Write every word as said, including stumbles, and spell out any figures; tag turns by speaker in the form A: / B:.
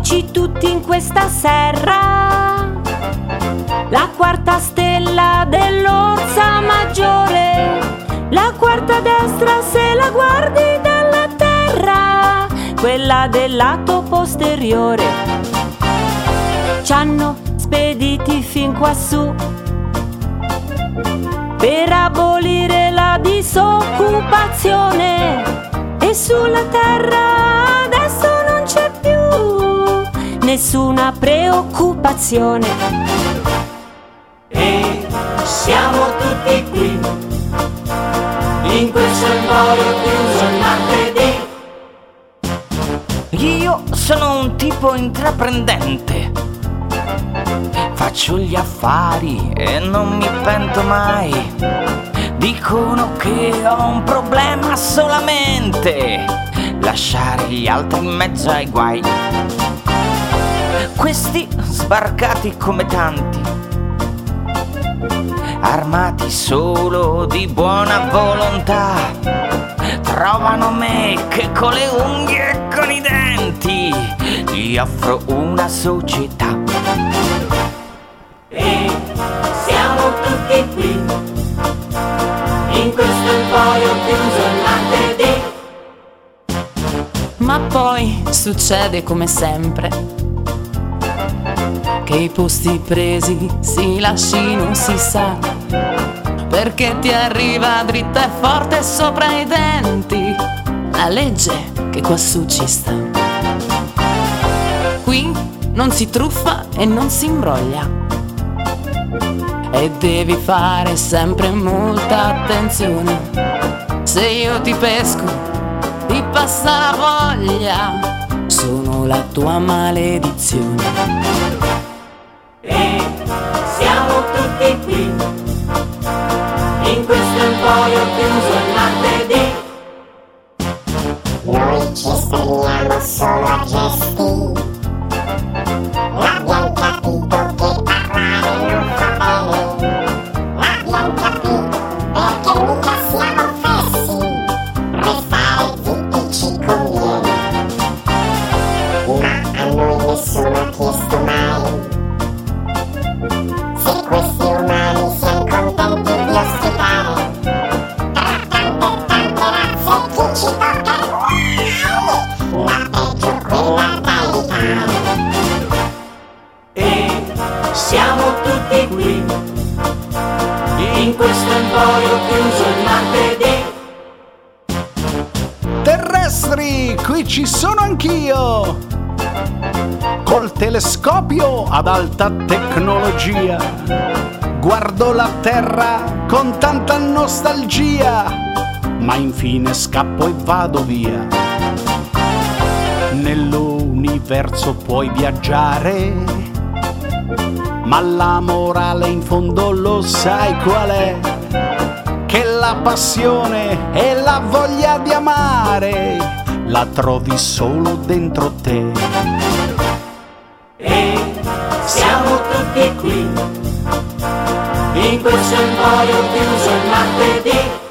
A: Eccoci tutti in questa serra, la quarta stella dell'Orsa Maggiore, la quarta destra se la guardi dalla terra, quella del lato posteriore. Ci hanno spediti fin quassù per abolire la disoccupazione, e sulla terra adesso non c'è più nessuna preoccupazione.
B: E siamo tutti qui in questo emporio chiuso il martedì.
C: Io sono un tipo intraprendente, faccio gli affari e non mi pento mai. Dicono che ho un problema solamente, lasciare gli altri in mezzo ai guai. Questi sbarcati come tanti, armati solo di buona volontà, trovano me che con le unghie e con i denti gli offro una società.
B: E siamo tutti qui in questo emporio chiuso il martedì.
D: Ma poi succede come sempre che i posti presi si lascino, si sa, perché ti arriva dritta e forte sopra i denti la legge che quassù ci sta. Qui non si truffa e non si imbroglia, e devi fare sempre molta attenzione. Se io ti pesco, ti passa la voglia, sono la tua maledizione.
B: E siamo tutti qui in questo emporio chiuso il martedì.
E: Noi ci esterniamo solo a gesti, l'abbiamo capito che parlare non fa bene, l'abbiamo capito perché mica siamo fessi, restare zitti ci conviene, ma a noi nessuno ha chiesto mai se questi umani siano contenti di ospitare tra tante tante razze chi ci tocca il guai, la peggio quella da evitare.
B: E siamo tutti qui in questo emporio chiuso il martedì.
F: Terrestri, qui ci sono anch'io, col telescopio ad alta tecnologia, guardo la terra con tanta nostalgia, ma infine scappo e vado via. Nell'universo puoi viaggiare, ma la morale in fondo lo sai qual è? Che la passione e la voglia di amare la trovi solo dentro te.
B: E siamo tutti qui in questo emporio chiuso il martedì.